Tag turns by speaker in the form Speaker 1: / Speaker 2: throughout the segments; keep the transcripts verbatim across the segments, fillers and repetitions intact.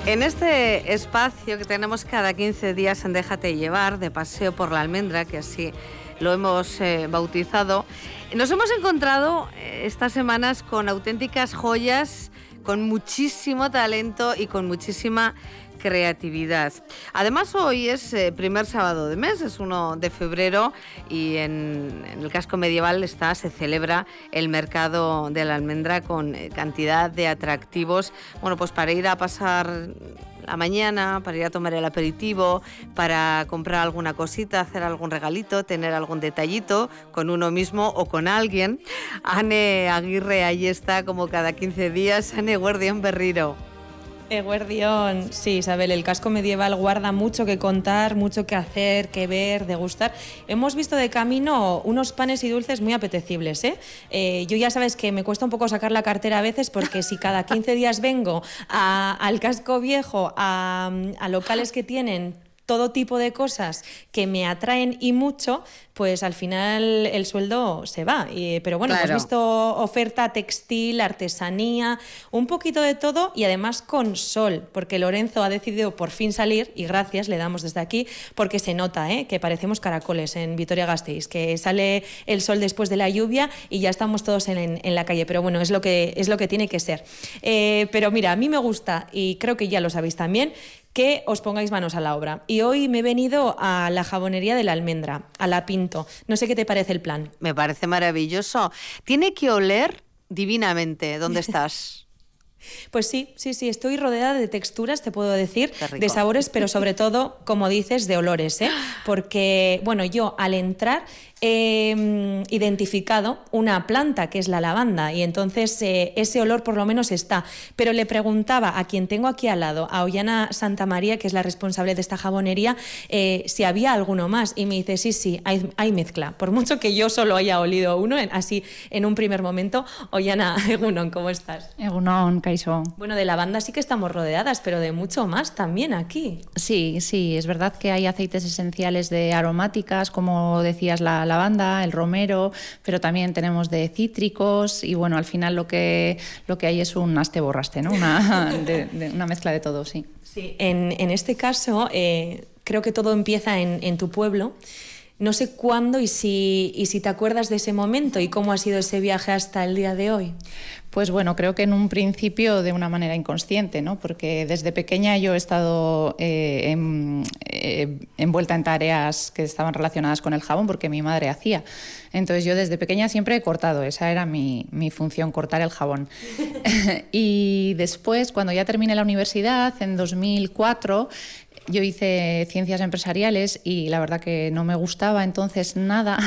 Speaker 1: En este espacio que tenemos cada quince días en Déjate Llevar, de paseo por la almendra, que así lo hemos eh, bautizado, nos hemos encontrado eh, estas semanas con auténticas joyas, con muchísimo talento y con muchísima creatividad. Además, hoy es eh, primer sábado de mes, es uno de febrero, y en, en el casco medieval está, se celebra el mercado de la almendra con eh, cantidad de atractivos, bueno, pues para ir a pasar la mañana, para ir a tomar el aperitivo, para comprar alguna cosita, hacer algún regalito, tener algún detallito con uno mismo o con alguien. Ane Aguirre, ahí está como cada quince días. Ane Guardián Berriro.
Speaker 2: Eguerdión, sí, Isabel, el casco medieval guarda mucho que contar, mucho que hacer, que ver, degustar. Hemos visto de camino unos panes y dulces muy apetecibles, ¿eh? Eh, yo ya sabes que me cuesta un poco sacar la cartera a veces, porque si cada quince días vengo a, al casco viejo, a, a locales que tienen todo tipo de cosas que me atraen y mucho, pues al final el sueldo se va. Y, pero bueno, claro, hemos visto oferta textil, artesanía, un poquito de todo, y además con sol, porque Lorenzo ha decidido por fin salir, y gracias, le damos desde aquí, porque se nota ¿eh? que parecemos caracoles en Vitoria-Gasteiz, que sale el sol después de la lluvia y ya estamos todos en, en la calle. Pero bueno, es lo que, es lo que tiene que ser. Eh, pero mira, a mí me gusta, y creo que ya lo sabéis también, que os pongáis manos a la obra. Y hoy me he venido a la jabonería de la Almendra, a La Pinto. No sé qué te parece el plan.
Speaker 1: Me parece maravilloso. Tiene que oler divinamente. ¿Dónde estás?
Speaker 2: Pues sí, sí, sí, estoy rodeada de texturas, te puedo decir, de sabores, pero sobre todo, como dices, de olores, ¿eh? Porque, bueno, yo al entrar he eh, identificado una planta que es la lavanda, y entonces eh, ese olor por lo menos está. Pero le preguntaba a quien tengo aquí al lado, a Ollana Santamaría, que es la responsable de esta jabonería, eh, si había alguno más, y me dice, sí, sí, hay, hay mezcla. Por mucho que yo solo haya olido uno, en, así en un primer momento. Ollana, Egunon, ¿cómo estás?
Speaker 3: Egunon, Kaixo.
Speaker 2: Bueno, de lavanda sí que estamos rodeadas, pero de mucho más también aquí.
Speaker 3: Sí, sí, es verdad que hay aceites esenciales de aromáticas, como decías, la lavanda, el romero, pero también tenemos de cítricos, y bueno, al final lo que, lo que hay es un aste-borraste, ¿no? Una, de, de, una mezcla de todo, sí.
Speaker 2: Sí, en, en este caso eh, creo que todo empieza en, en tu pueblo. No sé cuándo y si, y si te acuerdas de ese momento y cómo ha sido ese viaje hasta el día de hoy.
Speaker 3: Pues bueno, creo que en un principio de una manera inconsciente, ¿no? Porque desde pequeña yo he estado eh, en, eh, envuelta en tareas que estaban relacionadas con el jabón, porque mi madre hacía. Entonces yo desde pequeña siempre he cortado, esa era mi, mi función, cortar el jabón. Y después, cuando ya terminé la universidad, en dos mil cuatro, yo hice ciencias empresariales y la verdad que no me gustaba entonces nada.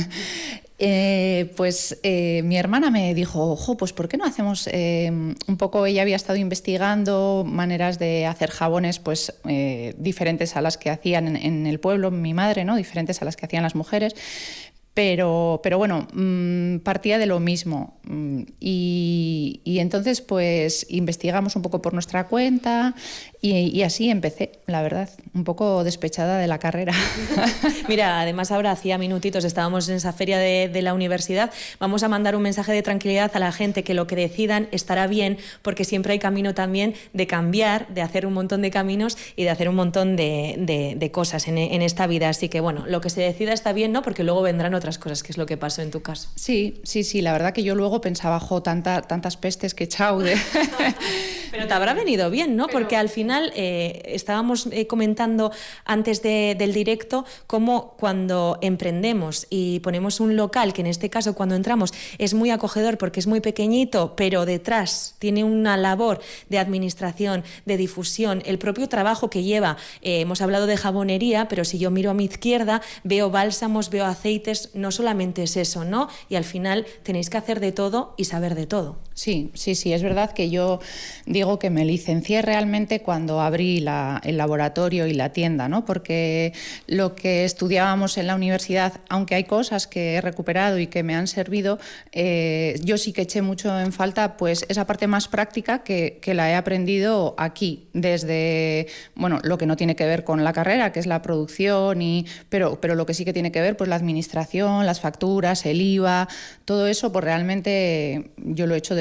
Speaker 3: Eh, pues eh, mi hermana me dijo, ojo, pues ¿por qué no hacemos eh, un poco? Ella había estado investigando maneras de hacer jabones pues eh, diferentes a las que hacían en, en el pueblo, mi madre, ¿no? Diferentes a las que hacían las mujeres. Pero, pero bueno, mmm, partía de lo mismo, mmm, y, y entonces pues investigamos un poco por nuestra cuenta y, y así empecé, la verdad, un poco despechada de la carrera.
Speaker 2: Mira, además ahora hacía minutitos estábamos en esa feria de, de la universidad. Vamos a mandar un mensaje de tranquilidad a la gente, que lo que decidan estará bien, porque siempre hay camino también de cambiar, de hacer un montón de caminos y de hacer un montón de, de, de cosas en, en esta vida. Así que bueno, lo que se decida está bien, ¿no? Porque luego vendrán otras otras cosas, que es lo que pasó en tu caso.
Speaker 3: Sí, sí, sí, la verdad que yo luego pensaba, jo, tanta, tantas pestes que chao de...
Speaker 2: Pero te habrá venido bien, ¿no? Pero... Porque al final eh, estábamos eh, comentando antes de, del directo cómo cuando emprendemos y ponemos un local, que en este caso cuando entramos es muy acogedor porque es muy pequeñito, pero detrás tiene una labor de administración, de difusión, el propio trabajo que lleva. Eh, hemos hablado de jabonería, pero si yo miro a mi izquierda veo bálsamos, veo aceites, no solamente es eso, ¿no? Y al final tenéis que hacer de todo y saber de todo.
Speaker 3: Sí, sí, sí, es verdad que yo digo que me licencié realmente cuando abrí la, el laboratorio y la tienda, ¿no? Porque lo que estudiábamos en la universidad, aunque hay cosas que he recuperado y que me han servido, eh, yo sí que eché mucho en falta pues esa parte más práctica que, que la he aprendido aquí, desde, bueno, lo que no tiene que ver con la carrera, que es la producción, y, pero, pero lo que sí que tiene que ver, pues la administración, las facturas, el I V A, todo eso, pues realmente yo lo he hecho desde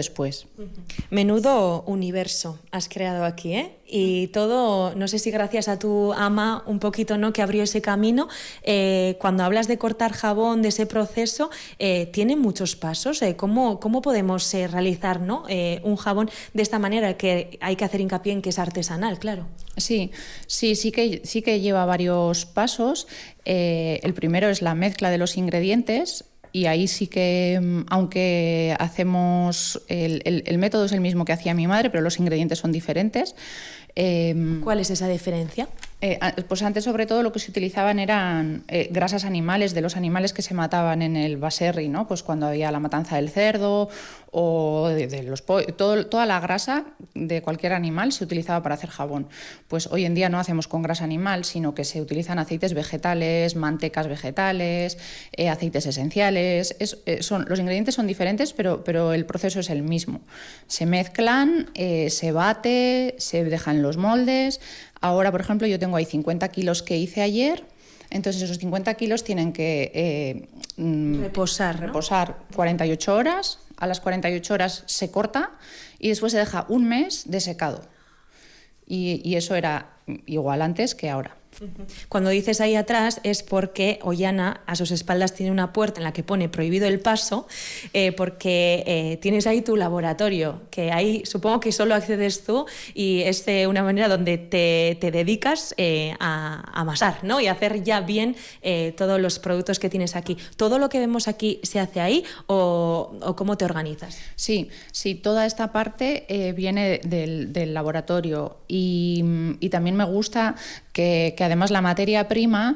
Speaker 3: después.
Speaker 2: Menudo universo has creado aquí, ¿eh? Y todo, no sé si gracias a tu ama un poquito, ¿no?, que abrió ese camino. Eh, cuando hablas de cortar jabón, de ese proceso, eh, tiene muchos pasos. Eh, ¿cómo, ¿Cómo podemos eh, realizar, ¿no?, eh, un jabón de esta manera, que hay que hacer hincapié en que es artesanal, claro?
Speaker 3: Sí, sí, sí que, sí que lleva varios pasos. Eh, el primero es la mezcla de los ingredientes. Y ahí sí que, aunque hacemos, el, el, el método es el mismo que hacía mi madre, pero los ingredientes son diferentes.
Speaker 2: Eh, ¿Cuál es esa diferencia?
Speaker 3: Eh, pues antes, sobre todo, lo que se utilizaban eran eh, grasas animales, de los animales que se mataban en el baserri, ¿no? Pues cuando había la matanza del cerdo o de, de los todo, toda la grasa de cualquier animal se utilizaba para hacer jabón. Pues hoy en día no hacemos con grasa animal, sino que se utilizan aceites vegetales, mantecas vegetales, eh, aceites esenciales. Es, eh, son, los ingredientes son diferentes, pero, pero el proceso es el mismo. Se mezclan, eh, se bate, se dejan los moldes. Ahora, por ejemplo, yo tengo ahí cincuenta kilos que hice ayer, entonces esos cincuenta kilos tienen que eh,
Speaker 2: reposar, ¿no?
Speaker 3: reposar cuarenta y ocho horas, a las cuarenta y ocho horas se corta y después se deja un mes de secado. Y, y eso era igual antes que ahora.
Speaker 2: Cuando dices ahí atrás es porque Ollana a sus espaldas tiene una puerta en la que pone prohibido el paso, eh, porque eh, tienes ahí tu laboratorio, que ahí supongo que solo accedes tú y es eh, una manera donde te, te dedicas eh, a, a amasar, ¿no?, y a hacer ya bien eh, todos los productos que tienes aquí. ¿Todo lo que vemos aquí se hace ahí o, o cómo te organizas?
Speaker 3: Sí, sí, toda esta parte eh, viene del, del laboratorio y, y también me gusta que, que además la materia prima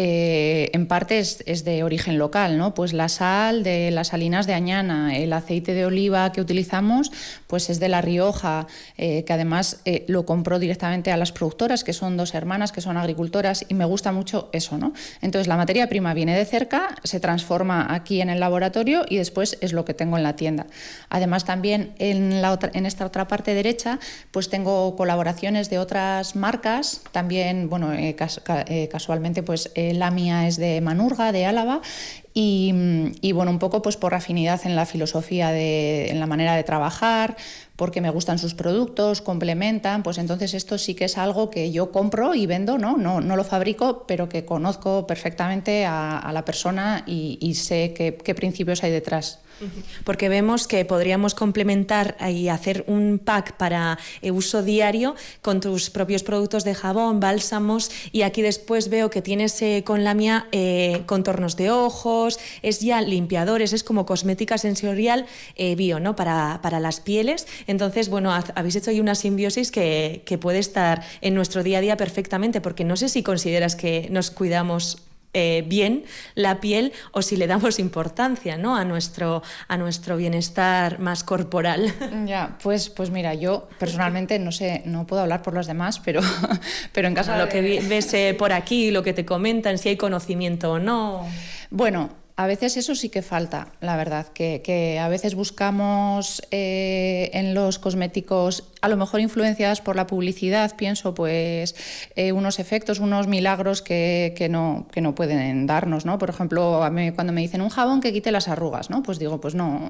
Speaker 3: eh, en parte es, es de origen local, ¿no? Pues la sal de las Salinas de Añana, el aceite de oliva que utilizamos pues es de La Rioja, eh, que además eh, lo compró directamente a las productoras, que son dos hermanas que son agricultoras, y me gusta mucho eso, ¿no? Entonces la materia prima viene de cerca, se transforma aquí en el laboratorio y después es lo que tengo en la tienda. Además también en, la otra, en esta otra parte derecha pues tengo colaboraciones de otras marcas, también, bueno, eh, cas, eh, casualmente pues eh, la mía es de Manurga, de Álava, y, y bueno, un poco pues por afinidad en la filosofía, de, en la manera de trabajar, porque me gustan sus productos, complementan, pues entonces esto sí que es algo que yo compro y vendo, no, no, no lo fabrico, pero que conozco perfectamente a, a la persona y, y sé qué, qué principios hay detrás.
Speaker 2: Porque vemos que podríamos complementar y hacer un pack para uso diario con tus propios productos de jabón, bálsamos, y aquí después veo que tienes eh, con la mía eh, contornos de ojos, es ya limpiadores, es como cosmética sensorial eh, bio, ¿no?, para, para las pieles. Entonces, bueno, habéis hecho ahí una simbiosis que, que puede estar en nuestro día a día perfectamente, porque no sé si consideras que nos cuidamos Eh, bien la piel o si le damos importancia, ¿no?, a nuestro, a nuestro bienestar más corporal.
Speaker 3: Ya, pues, pues mira, yo personalmente no sé, no puedo hablar por los demás, pero, pero en casa...
Speaker 2: Bueno, lo que ves eh, por aquí, lo que te comentan, si hay conocimiento o no.
Speaker 3: Bueno, a veces eso sí que falta, la verdad, que, que a veces buscamos eh, en los cosméticos, a lo mejor influenciadas por la publicidad, pienso, pues eh, unos efectos, unos milagros que, que, no, que no pueden darnos, ¿no? Por ejemplo, a mí, cuando me dicen un jabón que quite las arrugas, ¿no? Pues digo, pues no.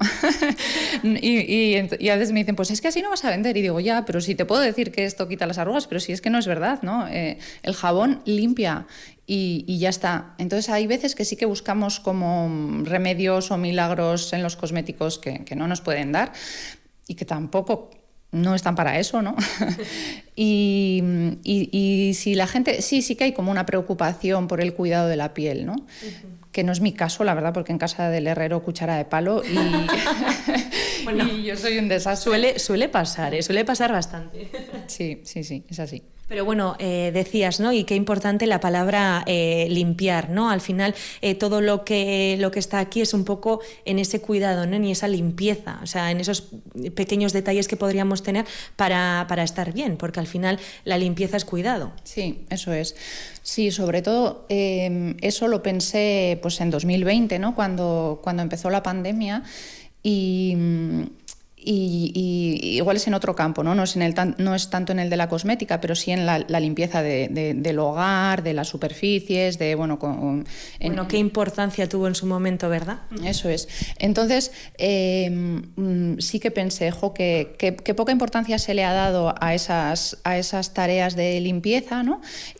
Speaker 3: y, y, y a veces me dicen, pues es que así no vas a vender. Y digo, ya, pero si te puedo decir que esto quita las arrugas, pero si es que no es verdad, ¿no? Eh, el jabón limpia. Y, y ya está. Entonces hay veces que sí que buscamos como remedios o milagros en los cosméticos que, que no nos pueden dar y que tampoco no están para eso, ¿no? y, y, y si la gente, sí, sí que hay como una preocupación por el cuidado de la piel, ¿no? Uh-huh. Que no es mi caso, la verdad, porque en casa del herrero cuchara de palo y,
Speaker 2: bueno,
Speaker 3: y yo soy un desastre.
Speaker 2: Suele, suele pasar, ¿eh? Suele pasar bastante.
Speaker 3: Sí, sí, sí, es así.
Speaker 2: Pero bueno, eh, decías, ¿no? Y qué importante la palabra eh, limpiar, ¿no? Al final eh, todo lo que, lo que está aquí es un poco en ese cuidado, ¿no?, en esa limpieza, o sea, en esos pequeños detalles que podríamos tener para, para estar bien, porque al final la limpieza es cuidado.
Speaker 3: Sí, eso es. Sí, sobre todo eh, eso lo pensé pues en dos mil veinte, ¿no?, cuando, cuando empezó la pandemia y... Y, y igual es en otro campo, ¿no? No es, en el tan, no es tanto en el de la cosmética, pero sí en la, la limpieza de, de, del hogar, de las superficies, de, bueno... Con, en,
Speaker 2: bueno, qué importancia tuvo en su momento, ¿verdad?
Speaker 3: Eso es. Entonces, eh, sí que pensé, jo, que, que, que poca importancia se le ha dado a esas, a esas tareas de limpieza, ¿no?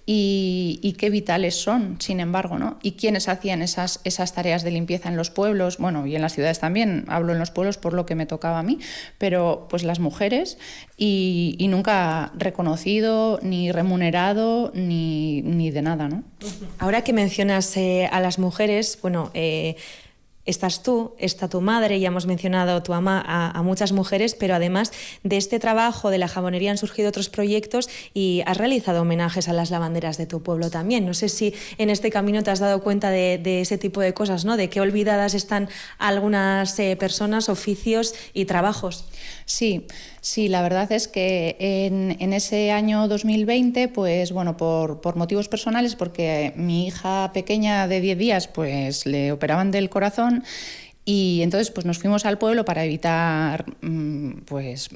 Speaker 3: Y, y qué vitales son, sin embargo, ¿no? Y quiénes hacían esas, esas tareas de limpieza en los pueblos, bueno, y en las ciudades también, hablo en los pueblos por lo que me tocaba a mí, pero pues las mujeres, y, y nunca reconocido, ni remunerado, ni, ni de nada, ¿no?
Speaker 2: Ahora que mencionas eh, a las mujeres, bueno... Eh, Estás tú, está tu madre, ya hemos mencionado tu ama a, a muchas mujeres, pero además de este trabajo de la jabonería han surgido otros proyectos y has realizado homenajes a las lavanderas de tu pueblo también. No sé si en este camino te has dado cuenta de, de ese tipo de cosas, ¿no? De qué olvidadas están algunas eh, personas, oficios y trabajos.
Speaker 3: Sí, sí, la verdad es que en, en ese año dos mil veinte, pues bueno, por, por motivos personales, porque mi hija pequeña de diez días, pues le operaban del corazón, y entonces pues nos fuimos al pueblo para evitar pues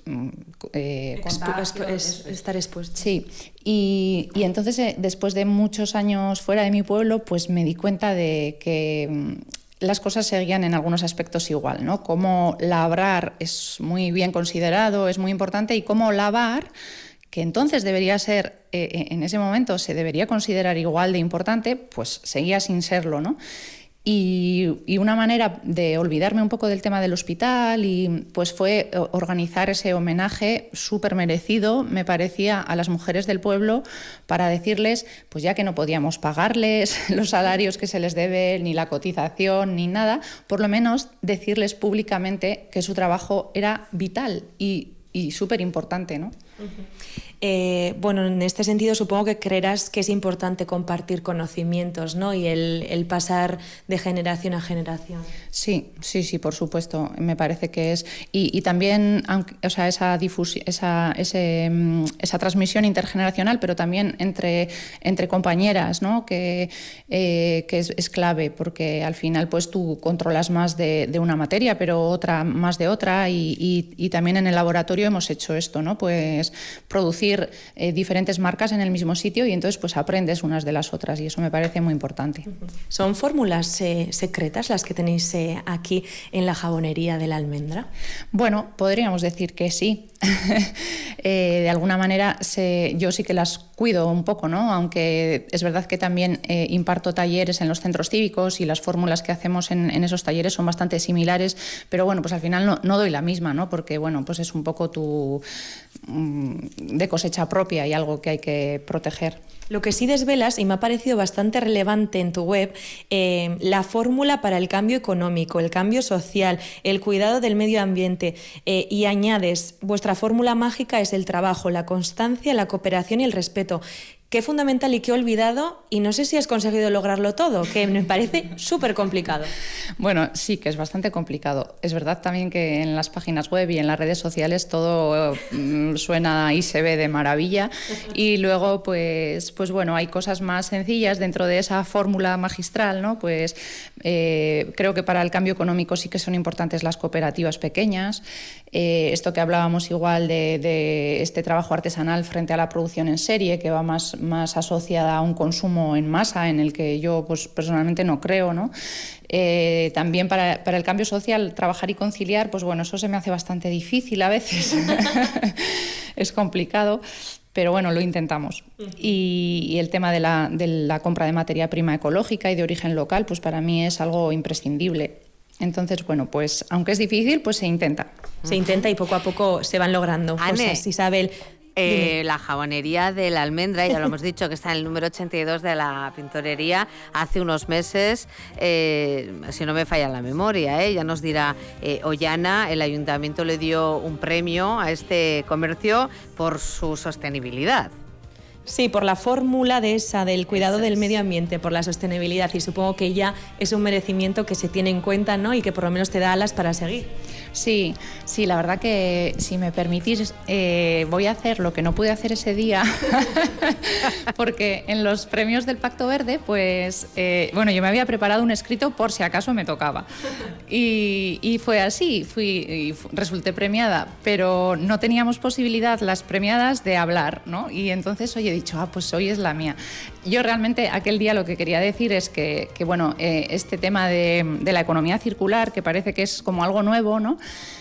Speaker 3: eh,
Speaker 2: Expu expu es, estar expuestos.
Speaker 3: Sí, y, y entonces eh, después de muchos años fuera de mi pueblo, pues me di cuenta de que las cosas seguían en algunos aspectos igual, ¿no? Cómo labrar es muy bien considerado, es muy importante, y cómo lavar, que entonces debería ser, eh, en ese momento se debería considerar igual de importante, pues seguía sin serlo, ¿no? Y, y una manera de olvidarme un poco del tema del hospital y pues fue organizar ese homenaje súper merecido, me parecía, a las mujeres del pueblo, para decirles, pues ya que no podíamos pagarles los salarios que se les debe, ni la cotización, ni nada, por lo menos decirles públicamente que su trabajo era vital y, y súper importante, ¿no?
Speaker 2: Uh-huh. Eh, bueno, en este sentido supongo que creerás que es importante compartir conocimientos, ¿no? Y el, el pasar de generación a generación.
Speaker 3: Sí, sí, sí, por supuesto. Me parece que es... Y, y también, aunque, o sea, esa difusión, esa, ese, esa transmisión intergeneracional, pero también entre, entre compañeras, ¿no? Que, eh, que es, es clave, porque al final pues tú controlas más de, de una materia, pero otra más de otra, y, y, y también en el laboratorio hemos hecho esto, ¿no? Pues producir Eh, diferentes marcas en el mismo sitio, y entonces pues aprendes unas de las otras, y eso me parece muy importante.
Speaker 2: ¿Son fórmulas eh, secretas las que tenéis eh, aquí en la jabonería de la Almendra?
Speaker 3: Bueno, podríamos decir que sí. eh, de alguna manera se, yo sí que las cuido un poco, ¿no? Aunque es verdad que también eh, imparto talleres en los centros cívicos, y las fórmulas que hacemos en, en esos talleres son bastante similares, pero bueno, pues al final no, no doy la misma, ¿no? Porque bueno, pues es un poco tu de cosecha propia y algo que hay que proteger.
Speaker 2: Lo que sí desvelas, y me ha parecido bastante relevante en tu web, eh, la fórmula para el cambio económico, el cambio social, el cuidado del medio ambiente, eh, y añades, vuestra fórmula mágica es el trabajo, la constancia, la cooperación y el respeto. Qué fundamental y qué olvidado, y no sé si has conseguido lograrlo todo, que me parece súper complicado.
Speaker 3: Bueno, sí, que es bastante complicado. Es verdad también que en las páginas web y en las redes sociales todo mm, suena y se ve de maravilla, y luego pues, pues bueno, hay cosas más sencillas dentro de esa fórmula magistral, ¿no? Pues eh, creo que para el cambio económico sí que son importantes las cooperativas pequeñas, eh, esto que hablábamos igual de, de este trabajo artesanal frente a la producción en serie, que va más más asociada a un consumo en masa, en el que yo pues, personalmente no creo, ¿no? Eh, también para, para el cambio social, trabajar y conciliar, pues bueno, eso se me hace bastante difícil a veces. Es complicado, pero bueno, lo intentamos. Y, y el tema de la, de la compra de materia prima ecológica y de origen local, pues para mí es algo imprescindible. Entonces, bueno, pues aunque es difícil, pues se intenta.
Speaker 2: Se intenta y poco a poco se van logrando cosas, Isabel.
Speaker 1: Eh, la jabonería de la Almendra, ya lo hemos dicho, que está en el número ochenta y dos de la Pintorería. Hace unos meses, eh, si no me falla la memoria, eh, ya nos dirá eh, Ollana, el ayuntamiento le dio un premio a este comercio por su sostenibilidad.
Speaker 2: Sí, por la fórmula de esa, del cuidado del medio ambiente, por la sostenibilidad, y supongo que ya es un merecimiento que se tiene en cuenta, ¿no? Y que por lo menos te da alas para seguir.
Speaker 3: Sí, sí, la verdad que si me permitís eh, voy a hacer lo que no pude hacer ese día porque en los premios del Pacto Verde pues eh, bueno, yo me había preparado un escrito por si acaso me tocaba y, y fue así, fui y resulté premiada, pero no teníamos posibilidad las premiadas de hablar, ¿no? Y entonces hoy he dicho, ah, pues hoy es la mía. Yo realmente aquel día lo que quería decir es que, que bueno, eh, este tema de, de la economía circular, que parece que es como algo nuevo, ¿no?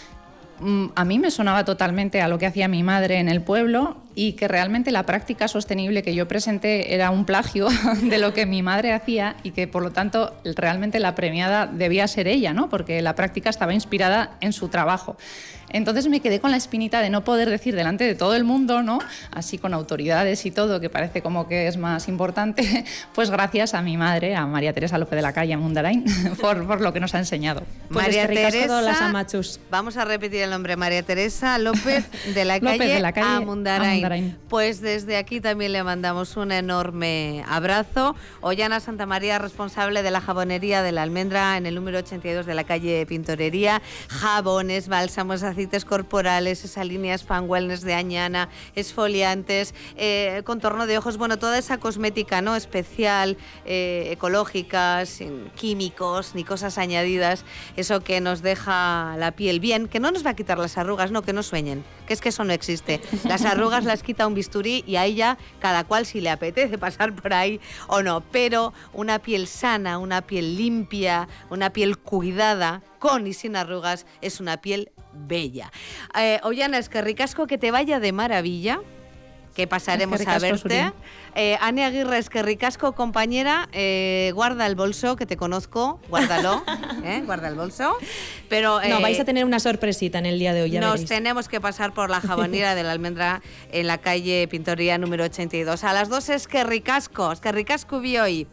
Speaker 3: A mí me sonaba totalmente a lo que hacía mi madre en el pueblo y que realmente la práctica sostenible que yo presenté era un plagio de lo que mi madre hacía y que por lo tanto realmente la premiada debía ser ella, ¿no? Porque la práctica estaba inspirada en su trabajo. Entonces me quedé con la espinita de no poder decir delante de todo el mundo, ¿no? Así con autoridades y todo, que parece como que es más importante, pues gracias a mi madre, a María Teresa López de la Calle, a Mundarain, por, por lo que nos ha enseñado.
Speaker 2: Pues
Speaker 1: María Teresa,
Speaker 2: las amachus.
Speaker 1: Vamos a repetir el nombre, María Teresa López de la Calle,
Speaker 3: López de la Calle
Speaker 1: a Mundarain.
Speaker 3: a Mundarain.
Speaker 1: Pues desde aquí también le mandamos un enorme abrazo. Ollana Santa María, responsable de la jabonería de la Almendra en el número ochenta y dos de la calle Pintorería. Jabones, bálsamos, aceites corporales, esa línea Span Wellness de Añana, esfoliantes, eh, contorno de ojos, bueno, toda esa cosmética, ¿no? Especial, eh, ecológica, sin químicos ni cosas añadidas, eso que nos deja la piel bien, que no nos va a quitar las arrugas, no, que no sueñen, que es que eso no existe. Las arrugas las quita un bisturí y a ella cada cual si le apetece pasar por ahí o no, pero una piel sana, una piel limpia, una piel cuidada, con y sin arrugas, es una piel bella. Eh, Ollana, es que ricasco, que te vaya de maravilla, que pasaremos a verte. Eh, Ane Aguirre, es que ricasco, compañera, eh, guarda el bolso, que te conozco, guárdalo, ¿eh? Guarda el bolso. Pero, eh,
Speaker 2: no, vais a tener una sorpresita en el día de hoy, ya
Speaker 1: Nos
Speaker 2: veréis.
Speaker 1: tenemos que pasar por la jabonera de la Almendra en la calle Pintorería número ochenta y dos. A las dos es que ricasco, es que ricasco vi hoy.